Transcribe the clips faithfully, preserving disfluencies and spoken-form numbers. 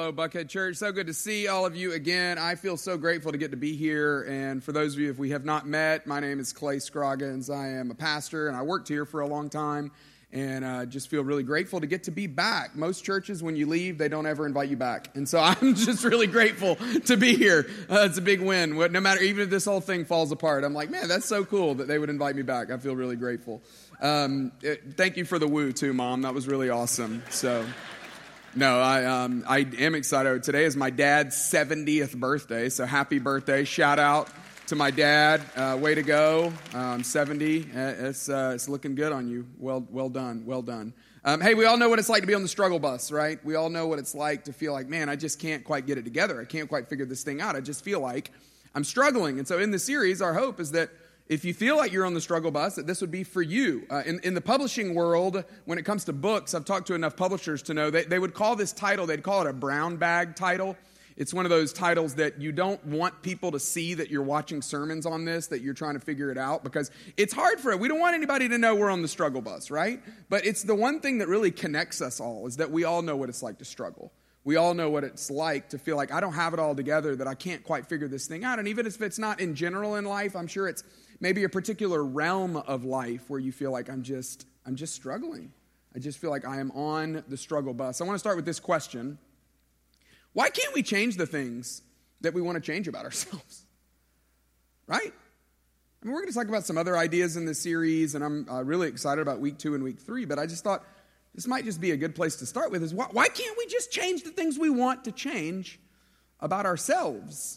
Hello, Buckhead Church. So good to see all of you again. I feel so grateful to get to be here. And for those of you, if we have not met, my name is Clay Scroggins. I am a pastor, and I worked here for a long time. And I uh, just feel really grateful to get to be back. Most churches, when you leave, they don't ever invite you back. And so I'm just really grateful to be here. Uh, it's a big win. No matter, even if this whole thing falls apart, I'm like, man, that's so cool that they would invite me back. I feel really grateful. Um, it, thank you for the woo, too, Mom. That was really awesome. So... No, I um, I am excited. Today is my dad's seventieth birthday, so happy birthday. Shout out to my dad. Uh, way to go. Um, seventy. Uh, it's, uh, it's looking good on you. Well well done. Well done. Um, hey, we all know what it's like to be on the struggle bus, right? We all know what it's like to feel like, man, I just can't quite get it together. I can't quite figure this thing out. I just feel like I'm struggling. And so in this series, our hope is that if you feel like you're on the struggle bus, that this would be for you. Uh, in, in the publishing world, when it comes to books, I've talked to enough publishers to know that they would call this title, they'd call it a brown bag title. It's one of those titles that you don't want people to see that you're watching sermons on this, that you're trying to figure it out, because it's hard for it. We don't want anybody to know we're on the struggle bus, right? But it's the one thing that really connects us all, is that we all know what it's like to struggle. We all know what it's like to feel like I don't have it all together, that I can't quite figure this thing out. And even if it's not in general in life, I'm sure it's maybe a particular realm of life where you feel like I'm just I'm just struggling. I just feel like I am on the struggle bus. I want to start with this question. Why can't we change the things that we want to change about ourselves? Right? I mean, we're going to talk about some other ideas in this series, and I'm uh, really excited about week two and week three, but I just thought this might just be a good place to start with, is why, why can't we just change the things we want to change about ourselves?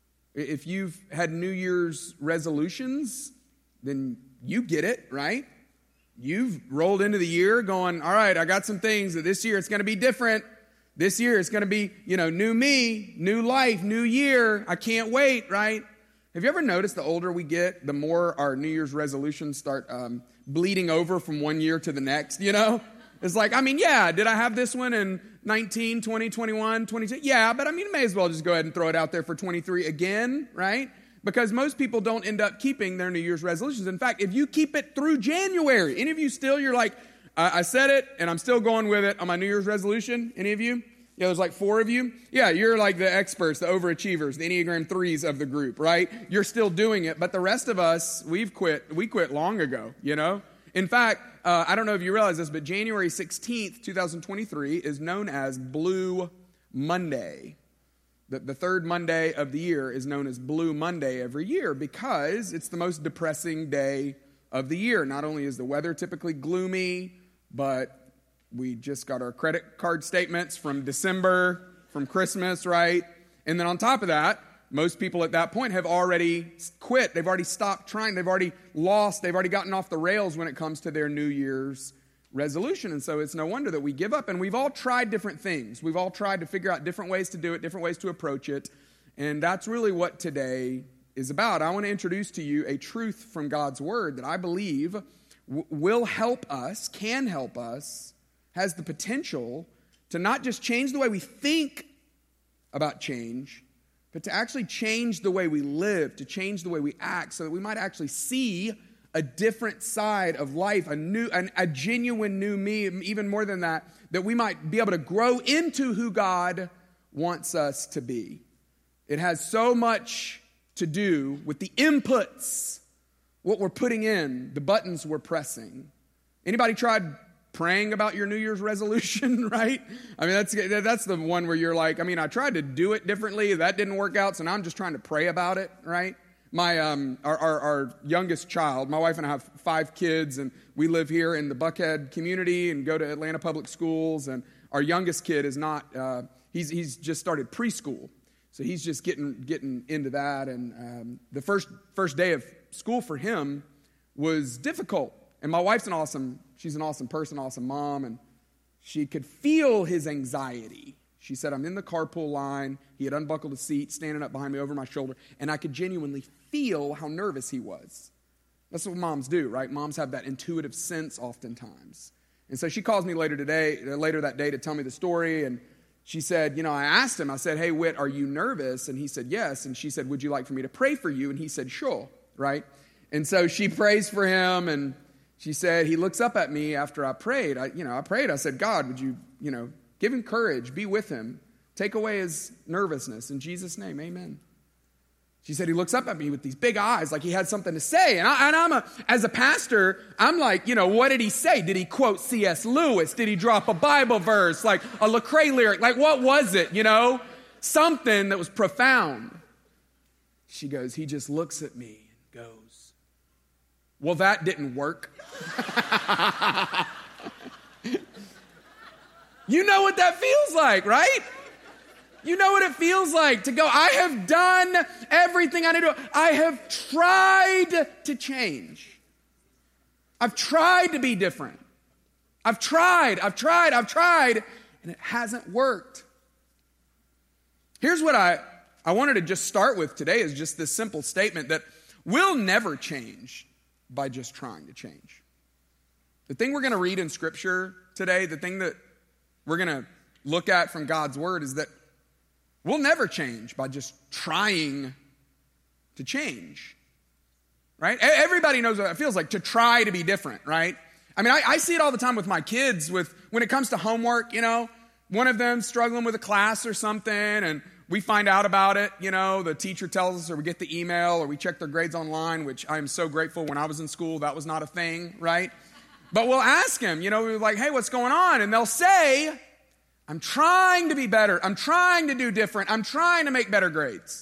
If you've had New Year's resolutions, then you get it, right? You've rolled into the year going, all right, I got some things that this year it's going to be different. This year it's going to be, you know, new me, new life, new year. I can't wait, right? Have you ever noticed the older we get, the more our New Year's resolutions start um, bleeding over from one year to the next, you know? It's like, I mean, yeah, did I have this one in nineteen, twenty, twenty-one, twenty-two? Yeah, but I mean, may as well just go ahead and throw it out there for twenty-three again, right? Because most people don't end up keeping their New Year's resolutions. In fact, if you keep it through January, any of you still, you're like, I, I said it, and I'm still going with it on my New Year's resolution? Any of you? Yeah, there's like four of you. Yeah, you're like the experts, the overachievers, the Enneagram threes of the group, right? You're still doing it, but the rest of us, we've quit. We quit long ago, you know? In fact, uh, I don't know if you realize this, but January sixteenth, twenty twenty-three is known as Blue Monday. The, the third Monday of the year is known as Blue Monday every year because it's the most depressing day of the year. Not only is the weather typically gloomy, but we just got our credit card statements from December, from Christmas, right? And then on top of that, most people at that point have already quit. They've already stopped trying. They've already lost. They've already gotten off the rails when it comes to their New Year's resolution. And so it's no wonder that we give up. And we've all tried different things. We've all tried to figure out different ways to do it, different ways to approach it. And that's really what today is about. I want to introduce to you a truth from God's Word that I believe w- will help us, can help us, has the potential to not just change the way we think about change, but to actually change the way we live, to change the way we act, so that we might actually see a different side of life, a new, an, a genuine new me, even more than that, that we might be able to grow into who God wants us to be. It has so much to do with the inputs, what we're putting in, the buttons we're pressing. Anybody tried praying about your New Year's resolution, right? I mean, that's that's the one where you're like, I mean, I tried to do it differently. That didn't work out, so now I'm just trying to pray about it, right? My um, our, our, our youngest child, my wife and I have five kids, and we live here in the Buckhead community and go to Atlanta public schools, and our youngest kid is not, uh, he's he's just started preschool, so he's just getting getting into that, and um, the first first day of school for him was difficult, and my wife's an awesome She's an awesome person, awesome mom, and she could feel his anxiety. She said, I'm in the carpool line. He had unbuckled his seat, standing up behind me over my shoulder, and I could genuinely feel how nervous he was. That's what moms do, right? Moms have that intuitive sense oftentimes. And so she calls me later today, later that day to tell me the story, and she said, you know, I asked him, I said, hey, Whit, are you nervous? And he said, yes. And she said, would you like for me to pray for you? And he said, sure, right? And so she prays for him, and she said, he looks up at me after I prayed. I, you know, I prayed. I said, God, would you, you know, give him courage, be with him Take away his nervousness. In Jesus' name, amen. She said he looks up at me with these big eyes like he had something to say. And, I, and I'm a, as a pastor, I'm like, you know, what did he say? Did he quote C S Lewis? Did he drop a Bible verse, like a Lecrae lyric? Like, what was it, you know? Something that was profound. She goes, he just looks at me and goes, well, that didn't work. You know what that feels like, right? You know what it feels like to go, I have done everything I need to do. I have tried to change. I've tried to be different. I've tried, I've tried, I've tried, and it hasn't worked. Here's what I, I wanted to just start with today is just this simple statement that we'll never change by just trying to change. The thing we're going to read in Scripture today, the thing that we're going to look at from God's Word is that we'll never change by just trying to change, right? Everybody knows what it feels like to try to be different, right? I mean, I, I see it all the time with my kids with when it comes to homework, you know, one of them struggling with a class or something, and we find out about it, you know, the teacher tells us, or we get the email, or we check their grades online, which I'm so grateful. When I was in school, that was not a thing, right? But we'll ask them, you know, we're like, hey, what's going on? And they'll say, I'm trying to be better. I'm trying to do different. I'm trying to make better grades.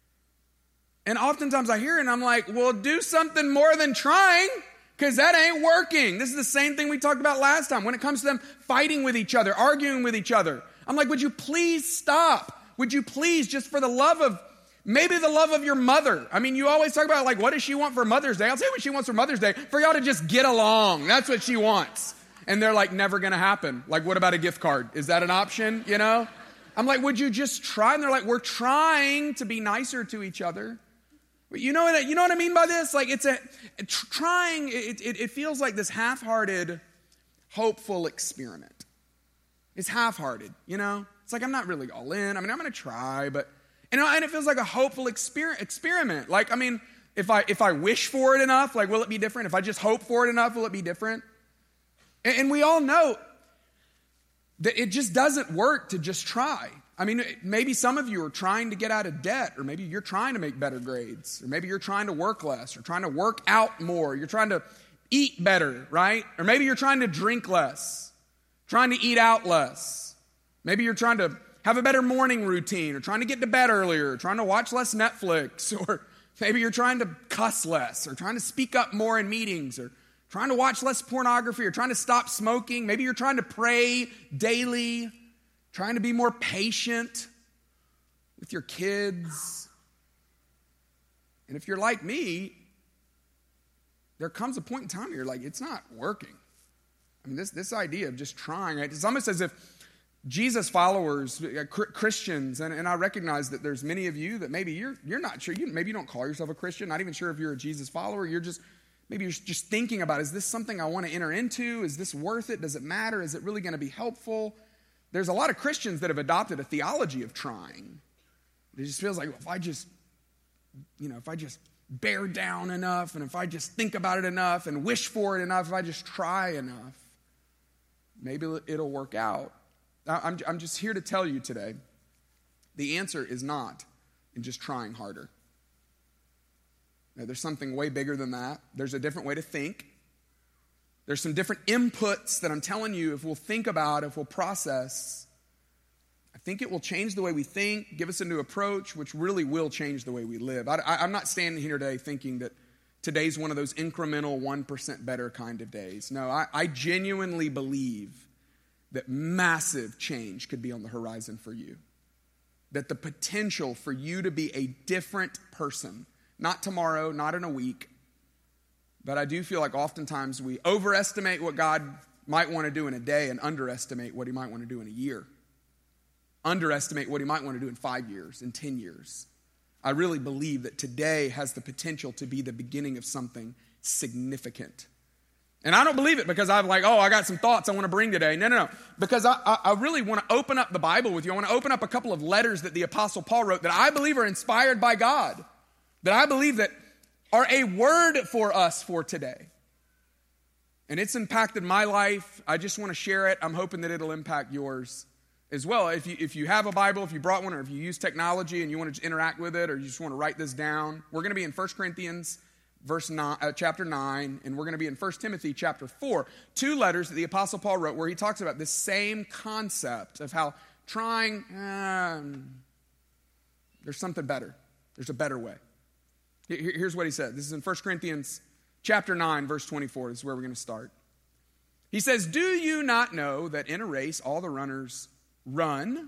And oftentimes I hear it and I'm like, well, do something more than trying, because that ain't working. This is the same thing we talked about last time when it comes to them fighting with each other, arguing with each other. I'm like, would you please stop? Would you please, just for the love of, maybe the love of your mother. I mean, you always talk about, like, what does she want for Mother's Day? I'll tell you what she wants for Mother's Day. For y'all to just get along. That's what she wants. And they're like, never going to happen. Like, what about a gift card? Is that an option, you know? I'm like, would you just try? And they're like, we're trying to be nicer to each other. You know what, you know what I mean by this? Like, it's a, trying, it, it, it feels like this half-hearted, hopeful experiment. It's half-hearted, you know? It's like, I'm not really all in. I mean, I'm going to try, but, you know, and it feels like a hopeful exper- experiment. Like, I mean, if I if I wish for it enough, like, will it be different? If I just hope for it enough, will it be different? And, and we all know that it just doesn't work to just try. I mean, maybe some of you are trying to get out of debt, or maybe you're trying to make better grades, or maybe you're trying to work less, or trying to work out more. You're trying to eat better, right? Or maybe you're trying to drink less, trying to eat out less. Maybe you're trying to have a better morning routine, or trying to get to bed earlier, or trying to watch less Netflix, or maybe you're trying to cuss less, or trying to speak up more in meetings, or trying to watch less pornography, or trying to stop smoking. Maybe you're trying to pray daily, trying to be more patient with your kids. And if you're like me, there comes a point in time where you're like, it's not working. I mean, this, this idea of just trying, right? It's almost as if Jesus followers, Christians, and, and I recognize that there's many of you that maybe you're you're not sure, you, maybe you don't call yourself a Christian, not even sure if you're a Jesus follower. You're just, maybe you're just thinking about, is this something I want to enter into? Is this worth it? Does it matter? Is it really going to be helpful? There's a lot of Christians that have adopted a theology of trying. It just feels like, well, if I just, you know, if I just bear down enough, and if I just think about it enough and wish for it enough, if I just try enough, maybe it'll work out. I'm, I'm just here to tell you today, the answer is not in just trying harder. Now, there's something way bigger than that. There's a different way to think. There's some different inputs that I'm telling you, if we'll think about, if we'll process, I think it will change the way we think, give us a new approach, which really will change the way we live. I, I, I'm not standing here today thinking that today's one of those incremental one percent better kind of days. No, I, I genuinely believe that massive change could be on the horizon for you. That the potential for you to be a different person, not tomorrow, not in a week, but I do feel like oftentimes we overestimate what God might want to do in a day and underestimate what he might want to do in a year. Underestimate what he might want to do in five years, in ten years. I really believe that today has the potential to be the beginning of something significant. And I don't believe it because I'm like, oh, I got some thoughts I want to bring today. No, no, no. Because I, I, I really want to open up the Bible with you. I want to open up a couple of letters that the Apostle Paul wrote that I believe are inspired by God. That I believe that are a word for us for today. And it's impacted my life. I just want to share it. I'm hoping that it'll impact yours. as well. If you, if you have a Bible, if you brought one, or if you use technology and you want to interact with it, or you just want to write this down, we're going to be in First Corinthians verse nine, uh, chapter nine, and we're going to be in First Timothy chapter four, two letters that the Apostle Paul wrote where he talks about this same concept of how trying, um, there's something better. There's a better way. Here, here's what he said. This is in First Corinthians chapter nine, verse twenty-four. This is where we're going to start. He says, do you not know that in a race all the runners run,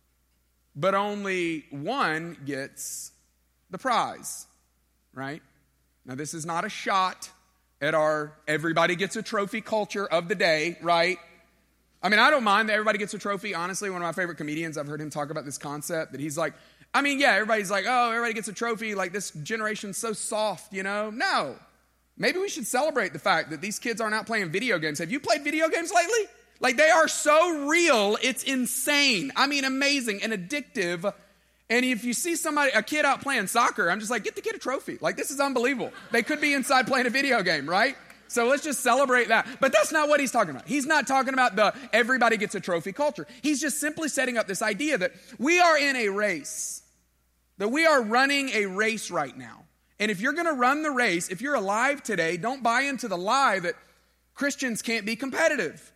but only one gets the prize, right? Now, this is not a shot at our everybody gets a trophy culture of the day, right? I mean, I don't mind that everybody gets a trophy. Honestly, one of my favorite comedians, I've heard him talk about this concept that he's like, I mean, yeah, everybody's like, oh, everybody gets a trophy. Like, this generation's so soft, you know? No. Maybe we should celebrate the fact that these kids aren't out playing video games. Have you played video games lately? Like, they are so real, it's insane. I mean, amazing and addictive. And if you see somebody, a kid out playing soccer, I'm just like, get the kid a trophy. Like, this is unbelievable. They could be inside playing a video game, right? So let's just celebrate that. But that's not what he's talking about. He's not talking about the everybody gets a trophy culture. He's just simply setting up this idea that we are in a race, that we are running a race right now. And if you're going to run the race, if you're alive today, don't buy into the lie that Christians can't be competitive.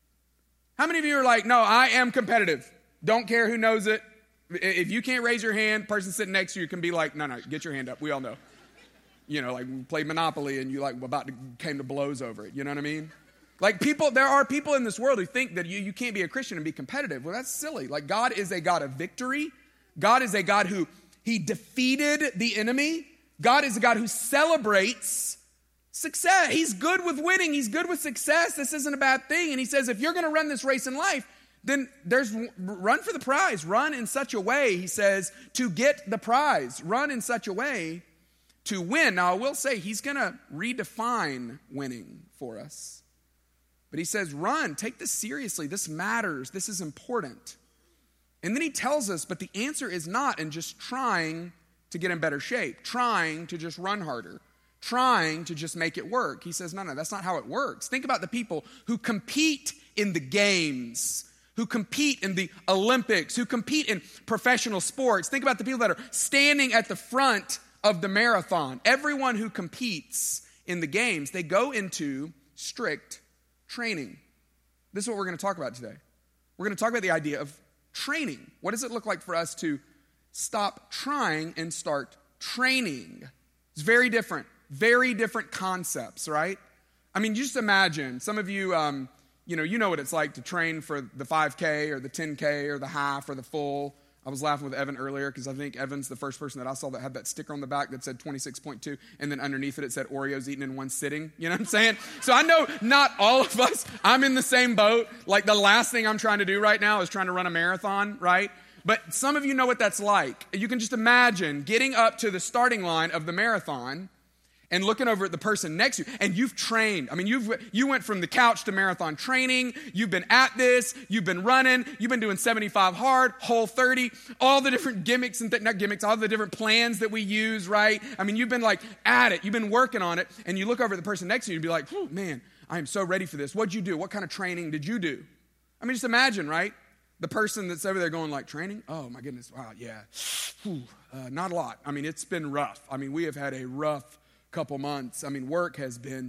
How many of you are like, no, I am competitive. Don't care who knows it. If you can't raise your hand, person sitting next to you can be like, no, no, get your hand up. We all know. You know, like we played Monopoly and you like about to came to blows over it. You know what I mean? Like people, there are people in this world who think that you, you can't be a Christian and be competitive. Well, that's silly. Like God is a God of victory. God is a God who, he defeated the enemy. God is a God who celebrates success. He's good with winning. He's good with success. This isn't a bad thing. And he says, if you're going to run this race in life, then there's run for the prize. Run in such a way, he says, to get the prize. Run in such a way to win. Now, I will say he's going to redefine winning for us. But he says, run. Take this seriously. This matters. This is important. And then he tells us, but the answer is not in just trying to get in better shape, trying to just run harder, trying to just make it work. He says, no, no, that's not how it works. Think about the people who compete in the games, who compete in the Olympics, who compete in professional sports. Think about the people that are standing at the front of the marathon. Everyone who competes in the games, they go into strict training. This is what we're going to talk about today. We're going to talk about the idea of training. What does it look like for us to stop trying and start training? It's very different, very different concepts, right? I mean, just imagine, some of you, um, you know, you know what it's like to train for the five K or the ten K or the half or the full. I was laughing with Evan earlier because I think Evan's the first person that I saw that had that sticker on the back that said twenty-six point two, and then underneath it, it said Oreos eaten in one sitting. You know what I'm saying? So I know not all of us, I'm in the same boat. Like the last thing I'm trying to do right now is trying to run a marathon, right? But some of you know what that's like. You can just imagine getting up to the starting line of the marathon and looking over at the person next to you, and you've trained. I mean, you've you went from the couch to marathon training. You've been at this. You've been running. You've been doing seventy-five hard, whole thirty, all the different gimmicks and th- not gimmicks, all the different plans that we use, right? I mean, you've been like at it. You've been working on it, and you look over at the person next to you and be like, oh, man, I am so ready for this. What'd you do? What kind of training did you do? I mean, just imagine, right? The person that's over there going like, training? Oh, my goodness. Wow, yeah. Whew, uh, not a lot. I mean, it's been rough. I mean, we have had a rough couple months. I mean, work has been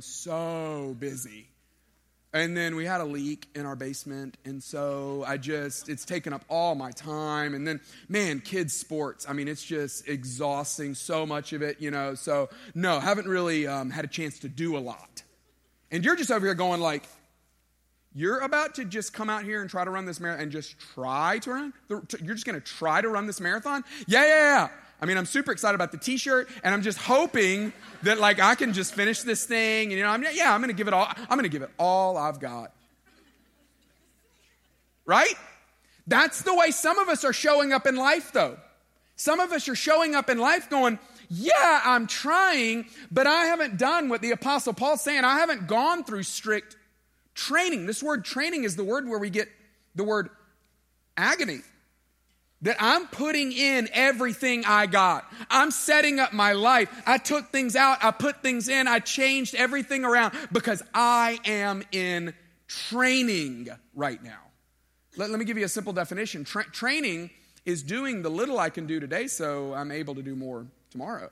so busy. And then we had a leak in our basement. And so I just, it's taken up all my time. And then, man, kids sports. I mean, it's just exhausting, so much of it, you know. So, no, haven't really um, had a chance to do a lot. And you're just over here going like, you're about to just come out here and try to run this marathon and just try to run? You're just going to try to run this marathon? Yeah, yeah, yeah. I mean, I'm super excited about the t-shirt, and I'm just hoping that, like, I can just finish this thing. And, you know, I'm, yeah, I'm going to give it all. I'm going to give it all I've got. Right? That's the way some of us are showing up in life, though. Some of us are showing up in life going, yeah, I'm trying, but I haven't done what the Apostle Paul's saying. I haven't gone through strict training. This word training is the word where we get the word agony. That I'm putting in everything I got. I'm setting up my life. I took things out. I put things in. I changed everything around because I am in training right now. Let, let me give you a simple definition. Tra- training is doing the little I can do today so I'm able to do more tomorrow.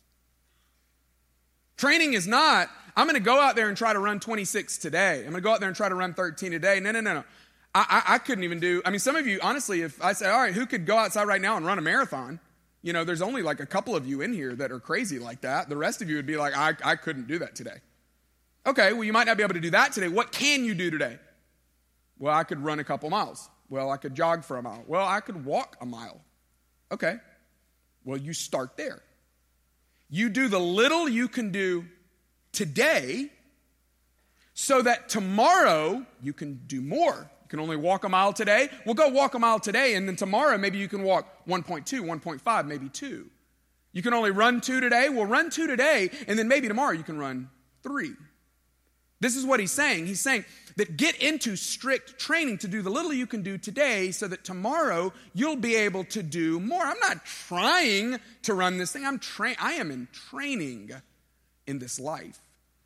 Training is not, I'm going to go out there and try to run twenty-six today. I'm going to go out there and try to run thirteen today. No, no, no, no. I, I, I couldn't even do, I mean, some of you, honestly, if I say, all right, who could go outside right now and run a marathon? You know, there's only like a couple of you in here that are crazy like that. The rest of you would be like, I, I couldn't do that today. Okay, well, you might not be able to do that today. What can you do today? Well, I could run a couple miles. Well, I could jog for a mile. Well, I could walk a mile. Okay, well, you start there. You do the little you can do today so that tomorrow you can do more. You can only walk a mile today. Well, go walk a mile today, and then tomorrow maybe you can walk one point two, one point five, maybe two. You can only run two today. Well, run two today, and then maybe tomorrow you can run three. This is what he's saying. He's saying that get into strict training to do the little you can do today so that tomorrow you'll be able to do more. I'm not trying to run this thing. I'm tra- I am in training in this life.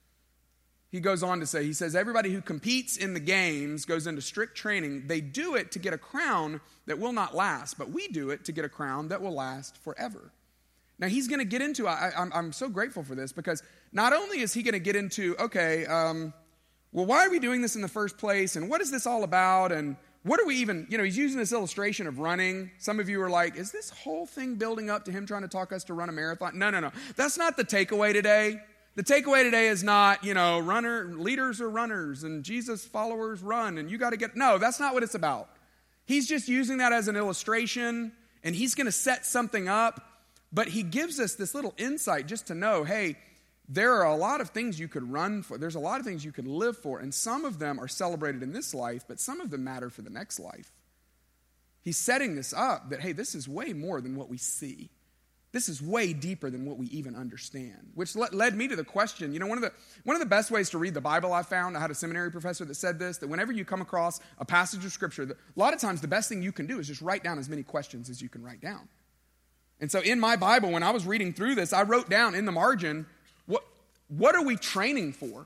He goes on to say, he says, everybody who competes in the games goes into strict training. They do it to get a crown that will not last, but we do it to get a crown that will last forever. Now, he's going to get into, I, I'm, I'm so grateful for this, because not only is he going to get into, okay, um, well, why are we doing this in the first place? And what is this all about? And what are we even, you know, he's using this illustration of running. Some of you are like, is this whole thing building up to him trying to talk us to run a marathon? No, no, no. That's not the takeaway today. The takeaway today is not, you know, runner, leaders are runners and Jesus followers run and you got to get, no, that's not what it's about. He's just using that as an illustration, and he's going to set something up. But he gives us this little insight just to know, hey, there are a lot of things you could run for. There's a lot of things you could live for. And some of them are celebrated in this life, but some of them matter for the next life. He's setting this up that, hey, this is way more than what we see. This is way deeper than what we even understand. Which le- led me to the question, you know, one of the one of the best ways to read the Bible I found, I had a seminary professor that said this, that whenever you come across a passage of Scripture, that a lot of times the best thing you can do is just write down as many questions as you can write down. And so in my Bible, when I was reading through this, I wrote down in the margin, what what are we training for?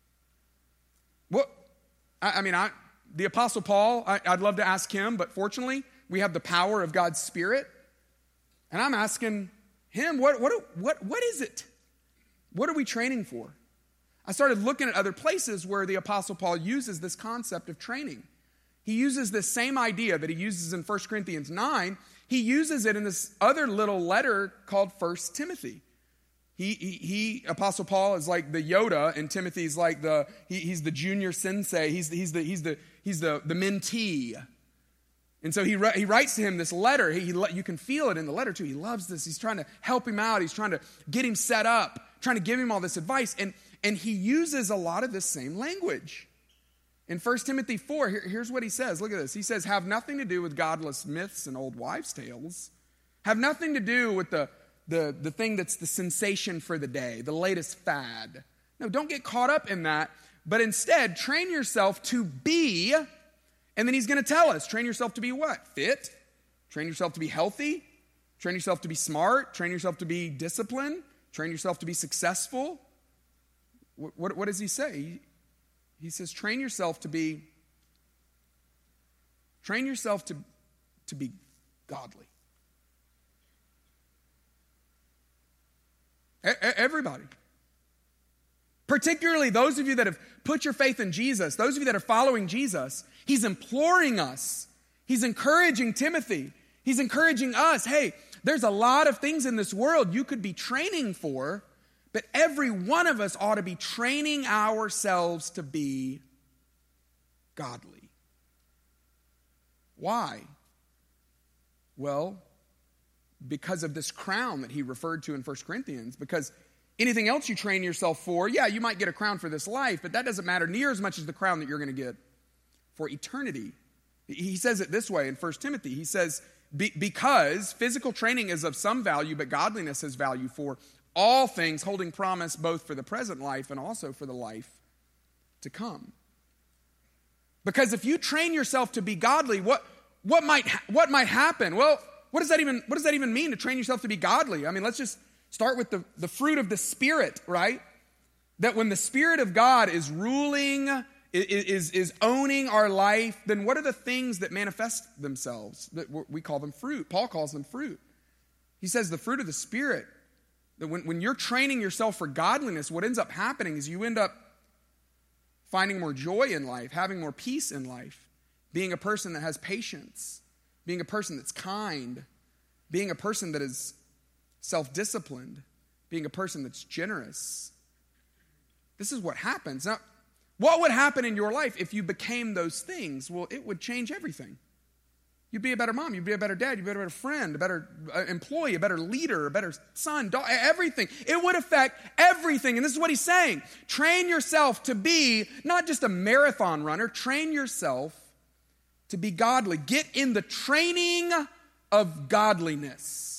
What I, I mean, I the Apostle Paul, I, I'd love to ask him, but fortunately, we have the power of God's Spirit. And I'm asking him, what what what what is it? What are we training for? I started looking at other places where the Apostle Paul uses this concept of training. He uses this same idea that he uses in First Corinthians nine. He uses it in this other little letter called First Timothy. He, he, he, Apostle Paul is like the Yoda, and Timothy's like the, he, he's the junior sensei. He's the, he's the, he's the, he's the, the mentee. And so he, he writes to him this letter. He, he, you can feel it in the letter too. He loves this. He's trying to help him out. He's trying to get him set up, trying to give him all this advice. And, and he uses a lot of this same language. In First Timothy four, here, here's what he says. Look at this. He says, have nothing to do with godless myths and old wives' tales. Have nothing to do with the, the, the thing that's the sensation for the day, the latest fad. No, don't get caught up in that. But instead, train yourself to be, and then he's going to tell us, train yourself to be what? Fit. Train yourself to be healthy. Train yourself to be smart. Train yourself to be disciplined. Train yourself to be successful. What, what, what does he say? He, He says, train yourself to be, train yourself to, to be godly. E- everybody. Particularly those of you that have put your faith in Jesus, those of you that are following Jesus, he's imploring us. He's encouraging Timothy. He's encouraging us. Hey, there's a lot of things in this world you could be training for, but every one of us ought to be training ourselves to be godly. Why? Well, because of this crown that he referred to in First Corinthians. Because anything else you train yourself for, yeah, you might get a crown for this life, but that doesn't matter near as much as the crown that you're going to get for eternity. He says it this way in First Timothy. He says, Be- because physical training is of some value, but godliness has value for all things, holding promise both for the present life and also for the life to come. Because if you train yourself to be godly, what, what, might, ha- what might happen? Well, what does that even, what does that even mean to train yourself to be godly? I mean, let's just start with the, the fruit of the Spirit, right? That when the Spirit of God is ruling, is, is owning our life, then what are the things that manifest themselves? That we call them fruit. Paul calls them fruit. He says the fruit of the Spirit, that when, when you're training yourself for godliness, what ends up happening is you end up finding more joy in life, having more peace in life, being a person that has patience, being a person that's kind, being a person that is self-disciplined, being a person that's generous. This is what happens. Now, what would happen in your life if you became those things? Well, it would change everything. You'd be a better mom. You'd be a better dad. You'd be a better friend, a better employee, a better leader, a better son, daughter, everything. It would affect everything. And this is what he's saying. Train yourself to be not just a marathon runner. Train yourself to be godly. Get in the training of godliness.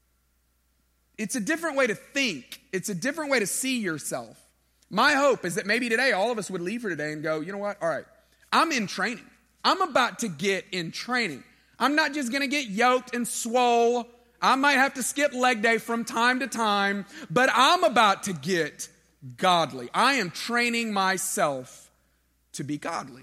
It's a different way to think. It's a different way to see yourself. My hope is that maybe today all of us would leave here today and go, you know what? All right, I'm in training. I'm about to get in training. I'm not just going to get yoked and swole. I might have to skip leg day from time to time, but I'm about to get godly. I am training myself to be godly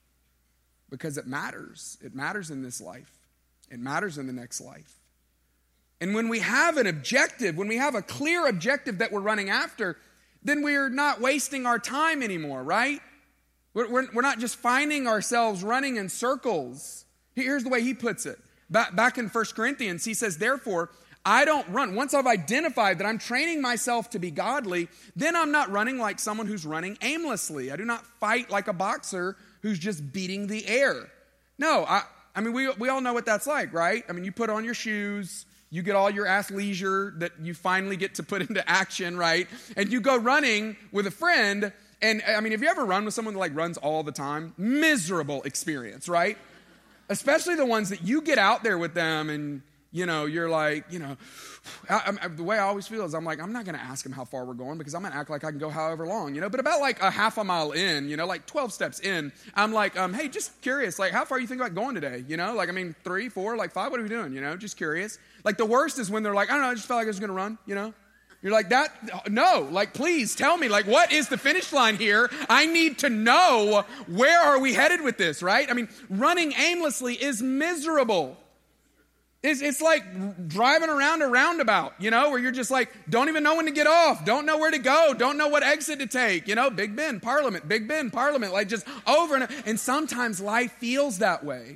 because it matters. It matters in this life. It matters in the next life. And when we have an objective, when we have a clear objective that we're running after, then we're not wasting our time anymore, right? We're, we're, we're not just finding ourselves running in circles. Here's the way he puts it. Back, back in First Corinthians, he says, therefore, I don't run. Once I've identified that I'm training myself to be godly, then I'm not running like someone who's running aimlessly. I do not fight like a boxer who's just beating the air. No, I, I mean, we, we all know what that's like, right? I mean, you put on your shoes, you get all your athleisure that you finally get to put into action, right? And you go running with a friend. And I mean, have you ever run with someone that like runs all the time? Miserable experience, right? Especially the ones that you get out there with them and, you know, you're like, you know, I, I, the way I always feel is I'm like, I'm not going to ask him how far we're going because I'm going to act like I can go however long, you know. But about like a half a mile in, you know, like twelve steps in, I'm like, um, hey, just curious, like how far you think about going today? You know, like, I mean, three, four, like five, what are we doing? You know, just curious. Like the worst is when they're like, I don't know, I just felt like I was going to run, you know. You're like, that, no, like, please tell me, like, what is the finish line here? I need to know where are we headed with this, right? I mean, running aimlessly is miserable. It's, it's like driving around a roundabout, you know, where you're just like, don't even know when to get off, don't know where to go, don't know what exit to take, you know, Big Ben, Parliament, Big Ben, Parliament, like just over and over. And sometimes life feels that way.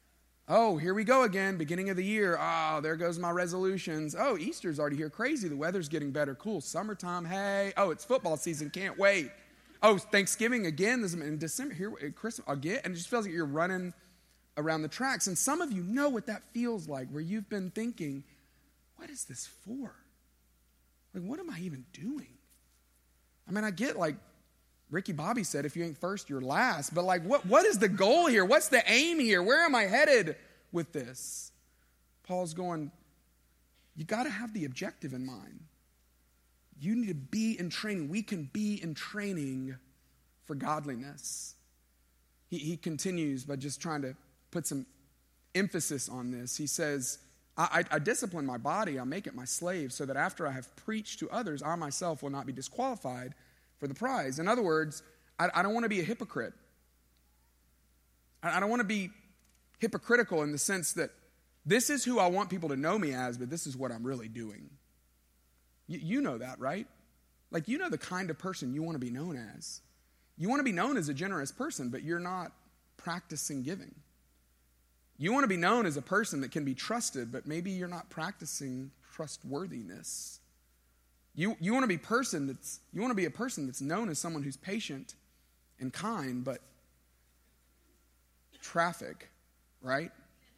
Oh, here we go again, beginning of the year. Oh, there goes my resolutions. Oh, Easter's already here. Crazy, the weather's getting better. Cool, summertime, hey. Oh, it's football season, can't wait. Oh, Thanksgiving again, this in December, here, Christmas again. And it just feels like you're running around the tracks. And some of you know what that feels like, where you've been thinking, what is this for? Like, what am I even doing? I mean, I get like Ricky Bobby said, if you ain't first, you're last. But like, what, what is the goal here? What's the aim here? Where am I headed with this? Paul's going, you got to have the objective in mind. You need to be in training. We can be in training for godliness. He, he continues by just trying to put some emphasis on this. He says, I, I, I discipline my body. I make it my slave so that after I have preached to others, I myself will not be disqualified for the prize. In other words, I, I don't want to be a hypocrite. I, I don't want to be hypocritical in the sense that this is who I want people to know me as, but this is what I'm really doing. You, you know that, right? Like, you know the kind of person you want to be known as. You want to be known as a generous person, but you're not practicing giving. You want to be known as a person that can be trusted, but maybe you're not practicing trustworthiness. You, you want to be person that's you want to be a person that's known as someone who's patient and kind, but traffic, right?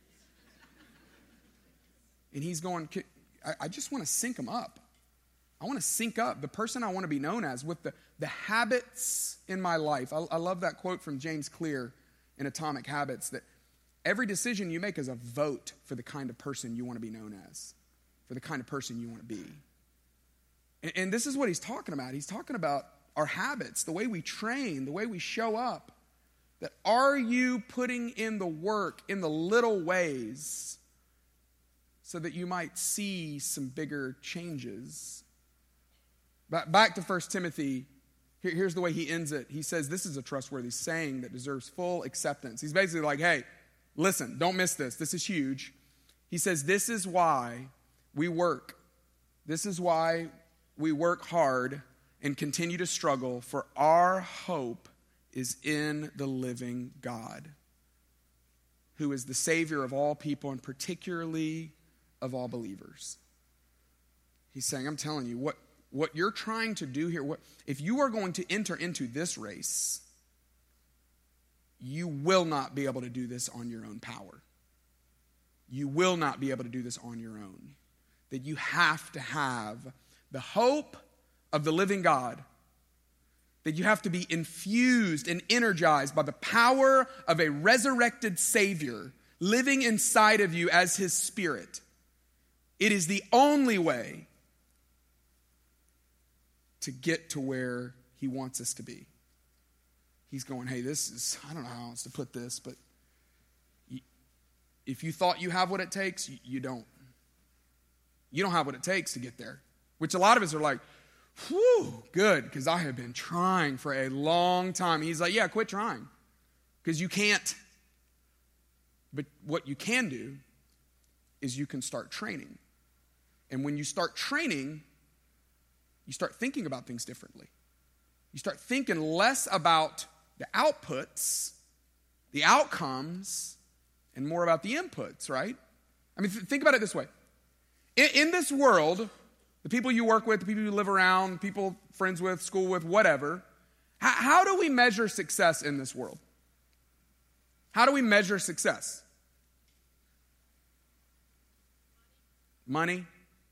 And he's going, I, I just want to sync him up. I want to sync up the person I want to be known as with the, the habits in my life. I, I love that quote from James Clear in Atomic Habits, that every decision you make is a vote for the kind of person you want to be known as, for the kind of person you want to be. And, and this is what he's talking about. He's talking about our habits, the way we train, the way we show up. That are you putting in the work in the little ways so that you might see some bigger changes? Back to First Timothy Here, here's the way he ends it. He says, this is a trustworthy saying that deserves full acceptance. He's basically like, hey, listen, don't miss this. This is huge. He says, this is why we work. This is why we work hard and continue to struggle, for our hope is in the living God, who is the Savior of all people and particularly of all believers. He's saying, I'm telling you, what, what you're trying to do here, what, if you are going to enter into this race, you will not be able to do this on your own power. You will not be able to do this on your own. That you have to have the hope of the living God. That you have to be infused and energized by the power of a resurrected Savior living inside of you as his Spirit. It is the only way to get to where he wants us to be. He's going, hey, this is, I don't know how else to put this, but if you thought you have what it takes, you don't. You don't have what it takes to get there. Which a lot of us are like, whew, good, because I have been trying for a long time. He's like, yeah, quit trying, because you can't. But what you can do is you can start training. And when you start training, you start thinking about things differently. You start thinking less about the outputs, the outcomes, and more about the inputs, right? I mean, th- think about it this way. In, in this world, the people you work with, the people you live around, people friends with, school with, whatever, how, how do we measure success in this world? How do we measure success? Money,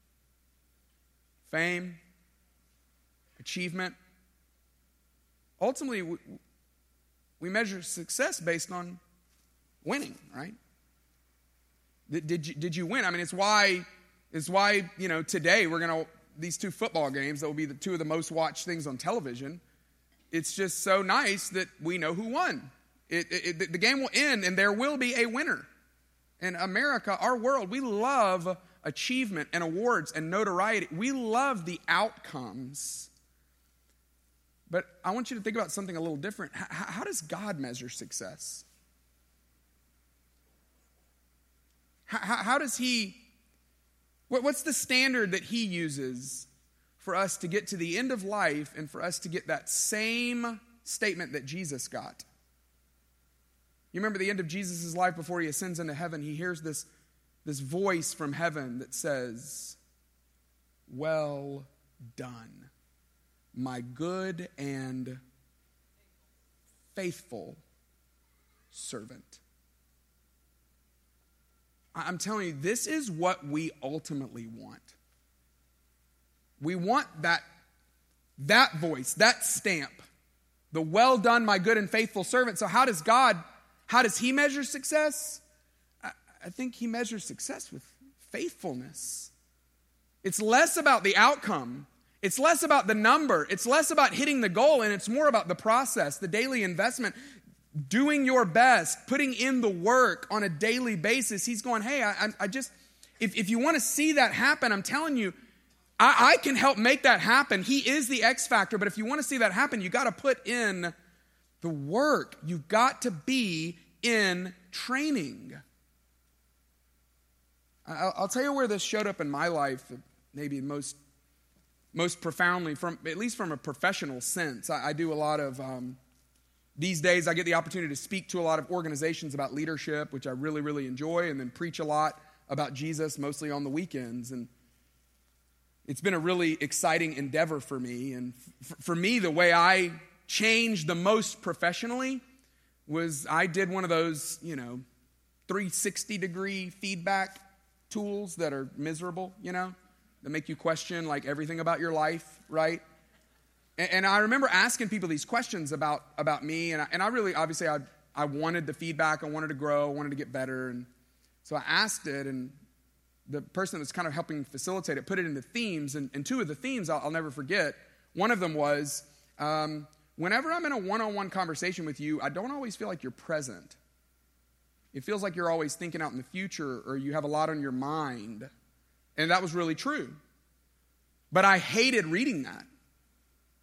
fame, achievement. Ultimately, we, we measure success based on winning, right? Did, did you did you win? I mean, it's why it's why you know today we're gonna these two football games that will be the two of the most watched things on television. It's just so nice that we know who won. It, it, it, the game will end, and there will be a winner. In America, our world, we love achievement and awards and notoriety. We love the outcomes. But I want you to think about something a little different. How, how does God measure success? How, how does he, what, what's the standard that he uses for us to get to the end of life and for us to get that same statement that Jesus got? You remember the end of Jesus' life before he ascends into heaven, he hears this, this voice from heaven that says, well done, my good and faithful servant. I'm telling you, this is what we ultimately want. We want that, that voice, that stamp, the well done, my good and faithful servant. So how does God, how does he measure success? I, I think he measures success with faithfulness. It's less about the outcome. It's less about the number. It's less about hitting the goal, and it's more about the process, the daily investment, doing your best, putting in the work on a daily basis. He's going, hey, I, I just, if, if you want to see that happen, I'm telling you, I, I can help make that happen. He is the X factor, but if you want to see that happen, you got to put in the work. You've got to be in training. I'll, I'll tell you where this showed up in my life, maybe most most profoundly, from at least from a professional sense. I, I do a lot of, um, these days I get the opportunity to speak to a lot of organizations about leadership, which I really, really enjoy, and then preach a lot about Jesus, mostly on the weekends. And it's been a really exciting endeavor for me. And f- for me, the way I changed the most professionally was I did one of those, you know, three sixty degree feedback tools that are miserable, you know, that make you question like everything about your life, right? And, and I remember asking people these questions about, about me, and I, and I really, obviously, I, I wanted the feedback, I wanted to grow, I wanted to get better, and so I asked it, and the person that was kind of helping facilitate it put it into themes, and, and two of the themes I'll, I'll never forget. One of them was, um, whenever I'm in a one-on-one conversation with you, I don't always feel like you're present. It feels like you're always thinking out in the future, or you have a lot on your mind. And that was really true. But I hated reading that.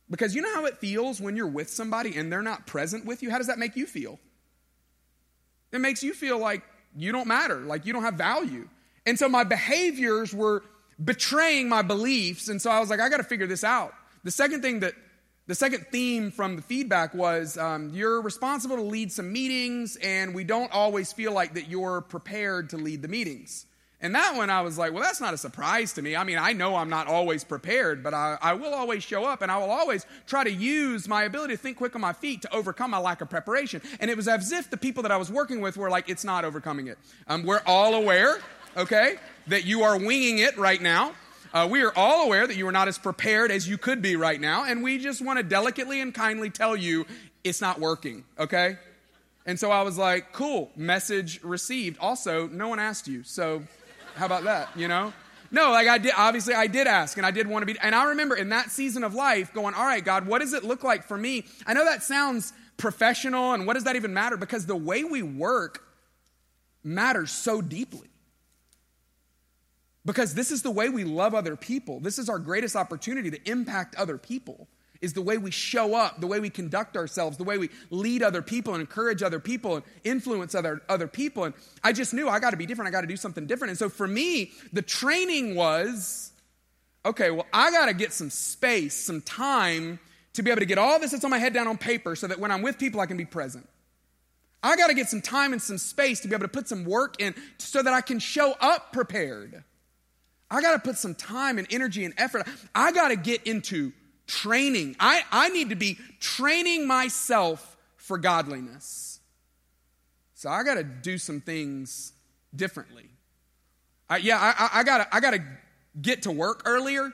Because you know how it feels when you're with somebody and they're not present with you? How does that make you feel? It makes you feel like you don't matter, like you don't have value. And so my behaviors were betraying my beliefs, and so I was like, I got to figure this out. The second thing that, the second theme from the feedback was um, you're responsible to lead some meetings, and we don't always feel like that you're prepared to lead the meetings. And that one, I was like, well, that's not a surprise to me. I mean, I know I'm not always prepared, but I, I will always show up, and I will always try to use my ability to think quick on my feet to overcome my lack of preparation. And it was as if the people that I was working with were like, it's not overcoming it. Um, we're all aware, okay, that you are winging it right now. Uh, we are all aware that you are not as prepared as you could be right now, and we just want to delicately and kindly tell you it's not working, okay? And so I was like, cool, message received. Also, no one asked you, so how about that, you know? No, like I did, obviously I did ask, and I did want to be, and I remember in that season of life going, all right, God, what does it look like for me? I know that sounds professional, and what does that even matter? Because the way we work matters so deeply. Because this is the way we love other people. This is our greatest opportunity to impact other people, is the way we show up, the way we conduct ourselves, the way we lead other people and encourage other people and influence other, other people. And I just knew I got to be different. I got to do something different. And so for me, the training was, okay, well, I got to get some space, some time to be able to get all this that's on my head down on paper so that when I'm with people, I can be present. I got to get some time and some space to be able to put some work in so that I can show up prepared. I got to put some time and energy and effort. I got to get into training. I, I need to be training myself for godliness. So I got to do some things differently. I, yeah, I, I got I got to get to work earlier.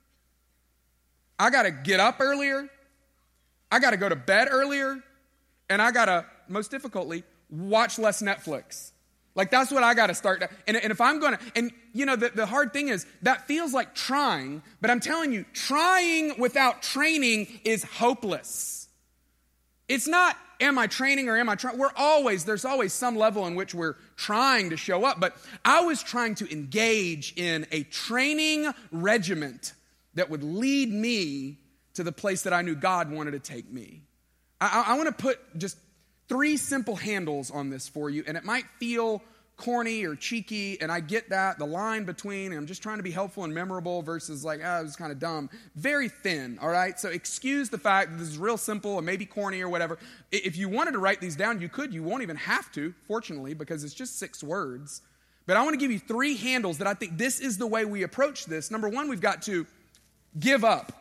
I got to get up earlier. I got to go to bed earlier. And I got to, most difficultly, watch less Netflix. Like, that's what I got to start. And, and if I'm going to, and you know, the, the hard thing is that feels like trying, but I'm telling you, trying without training is hopeless. It's not, am I training or am I trying? We're always, there's always some level in which we're trying to show up, but I was trying to engage in a training regiment that would lead me to the place that I knew God wanted to take me. I, I, I want to put just three simple handles on this for you, and it might feel corny or cheeky, and I get that, the line between, I'm just trying to be helpful and memorable versus like, ah, oh, it was kind of dumb, very thin, all right? So excuse the fact that this is real simple and maybe corny or whatever. If you wanted to write these down, you could. You won't even have to, fortunately, because it's just six words. But I want to give you three handles that I think this is the way we approach this. Number one, we've got to give up.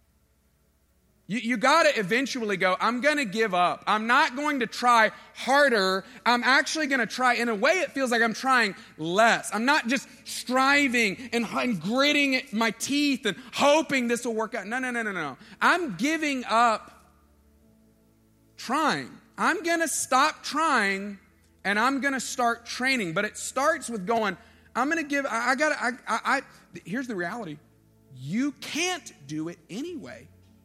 You, you got to eventually go, I'm going to give up. I'm not going to try harder. I'm actually going to try, in a way it feels like I'm trying less. I'm not just striving and, and gritting my teeth and hoping this will work out. No, no, no, no, no. I'm giving up trying. I'm going to stop trying and I'm going to start training. But it starts with going, I'm going to give, I, I got to, I, I, I, here's the reality. You can't do it anyway.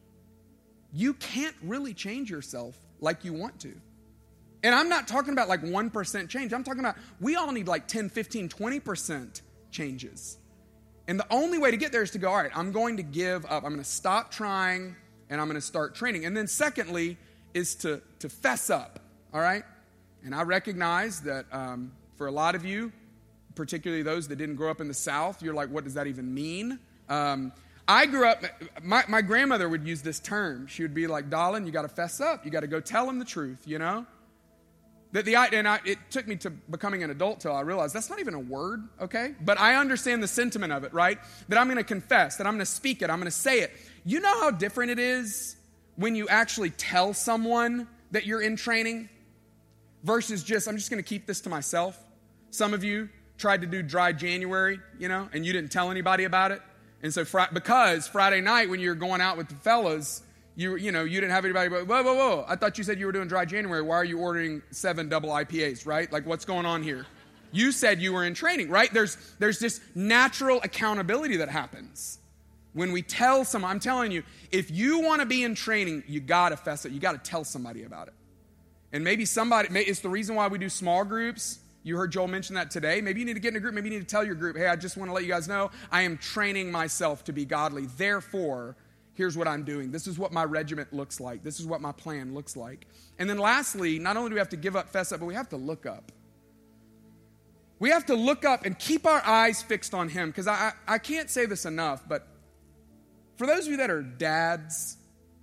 You can't really change yourself like you want to. And I'm not talking about like one percent change. I'm talking about we all need like ten, fifteen, twenty percent changes. And the only way to get there is to go, all right, I'm going to give up. I'm going to stop trying and I'm going to start training. And then secondly is to, to fess up, all right? And I recognize that um, for a lot of you, particularly those that didn't grow up in the South, you're like, what does that even mean? Um, I grew up, my, my grandmother would use this term. She would be like, darling, you got to fess up. You got to go tell them the truth, you know? That the and I, it took me to becoming an adult till I realized that's not even a word, okay? But I understand the sentiment of it, right? That I'm going to confess, that I'm going to speak it, I'm going to say it. You know how different it is when you actually tell someone that you're in training versus just, I'm just going to keep this to myself. Some of you tried to do dry January, you know, and you didn't tell anybody about it. And so, fr- because Friday night when you're going out with the fellas, you you know, you didn't have anybody, but whoa, whoa, whoa, I thought you said you were doing dry January. Why are you ordering seven double I P As, right? Like, what's going on here? You said you were in training, right? There's there's this natural accountability that happens. When we tell someone, I'm telling you, if you want to be in training, you got to fess it. You got to tell somebody about it. And maybe somebody, it's the reason why we do small groups. You heard Joel mention that today. Maybe you need to get in a group. Maybe you need to tell your group, hey, I just want to let you guys know I am training myself to be godly. Therefore, here's what I'm doing. This is what my regiment looks like. This is what my plan looks like. And then lastly, not only do we have to give up, fess up, but we have to look up. We have to look up and keep our eyes fixed on him. Because I, I, I can't say this enough, but for those of you that are dads,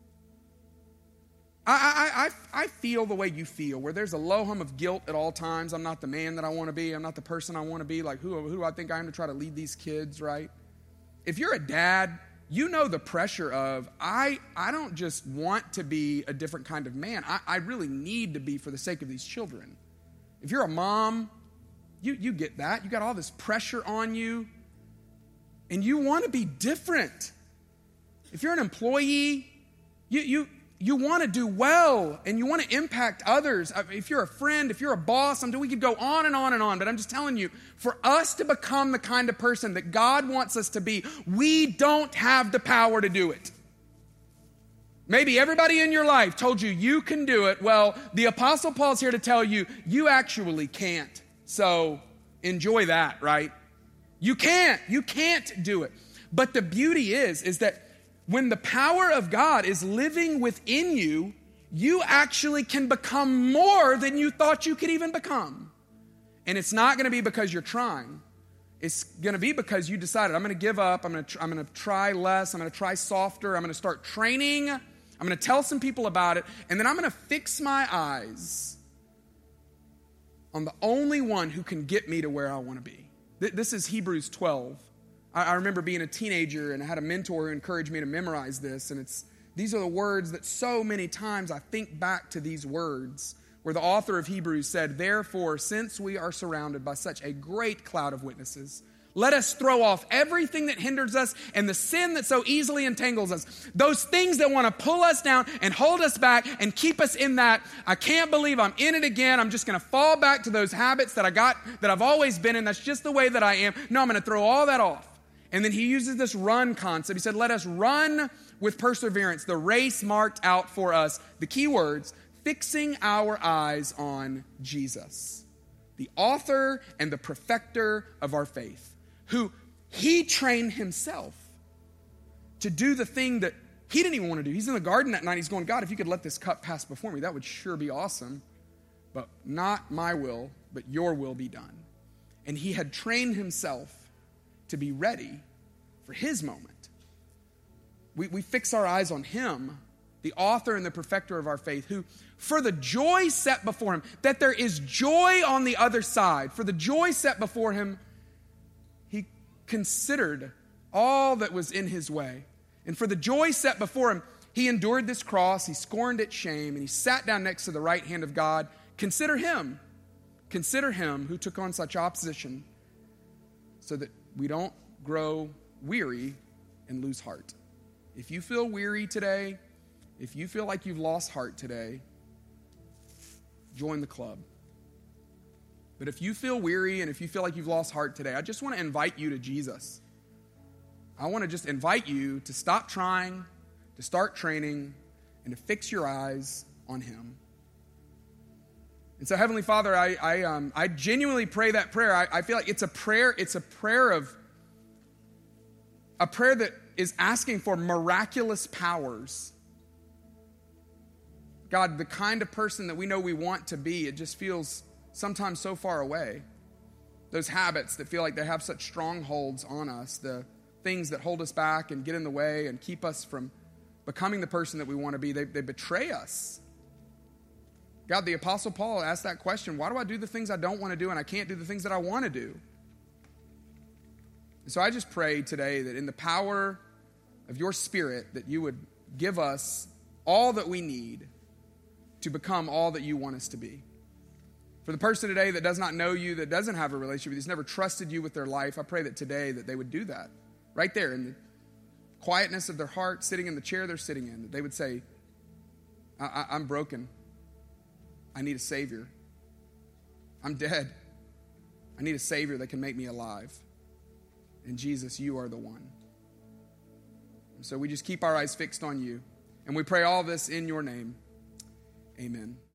I, I, I, I feel the way you feel, where there's a low hum of guilt at all times. I'm not the man that I want to be. I'm not the person I want to be. Like, who, who do I think I am to try to lead these kids, right? If you're a dad, you know the pressure of, I, I don't just want to be a different kind of man. I, I really need to be for the sake of these children. If you're a mom, you, you get that. You got all this pressure on you, and you want to be different. If you're an employee, you, you, you want to do well, and you want to impact others. If you're a friend, if you're a boss, we could go on and on and on, but I'm just telling you, for us to become the kind of person that God wants us to be, we don't have the power to do it. Maybe everybody in your life told you you can do it. Well, the Apostle Paul's here to tell you, you actually can't. So enjoy that, right? You can't. You can't do it. But the beauty is, is that when the power of God is living within you, you actually can become more than you thought you could even become. And it's not going to be because you're trying. It's going to be because you decided, I'm going to give up, I'm going to, I'm going to try less, I'm going to try softer, I'm going to start training, I'm going to tell some people about it, and then I'm going to fix my eyes on the only one who can get me to where I want to be. This is Hebrews twelve. I remember being a teenager, and I had a mentor who encouraged me to memorize this, and it's these are the words that so many times I think back to these words, where the author of Hebrews said, therefore, since we are surrounded by such a great cloud of witnesses, let us throw off everything that hinders us and the sin that so easily entangles us. Those things that want to pull us down and hold us back and keep us in that, I can't believe I'm in it again. I'm just going to fall back to those habits that I got, that I've always been in. That's just the way that I am. No, I'm going to throw all that off. And then he uses this run concept. He said, let us run with perseverance the race marked out for us. The key words, fixing our eyes on Jesus, the author and the perfecter of our faith, who he trained himself to do the thing that he didn't even want to do. He's in the garden that night. He's going, God, if you could let this cup pass before me, that would sure be awesome. But not my will, but your will be done. And he had trained himself to be ready for his moment. We, we fix our eyes on him, the author and the perfecter of our faith, who for the joy set before him, that there is joy on the other side, for the joy set before him, he considered all that was in his way. And for the joy set before him, he endured this cross, he scorned its shame, and he sat down next to the right hand of God. Consider him. Consider him who took on such opposition so that we don't grow weary and lose heart. If you feel weary today, if you feel like you've lost heart today, join the club. But if you feel weary and if you feel like you've lost heart today, I just want to invite you to Jesus. I want to just invite you to stop trying, to start training, and to fix your eyes on him. And so, Heavenly Father, I I, um, I genuinely pray that prayer. I, I feel like it's a prayer, it's a prayer of, a prayer that is asking for miraculous powers. God, the kind of person that we know we want to be, it just feels sometimes so far away. Those habits that feel like they have such strongholds on us, the things that hold us back and get in the way and keep us from becoming the person that we want to be, they, they betray us. God, the Apostle Paul asked that question, why do I do the things I don't want to do and I can't do the things that I want to do? And so I just pray today that in the power of your Spirit, that you would give us all that we need to become all that you want us to be. For the person today that does not know you, that doesn't have a relationship with you, that's never trusted you with their life, I pray that today that they would do that. Right there in the quietness of their heart, sitting in the chair they're sitting in, that they would say, I- I- I'm broken. I need a Savior. I'm dead. I need a Savior that can make me alive. And Jesus, you are the one. And so we just keep our eyes fixed on you. And we pray all this in your name. Amen.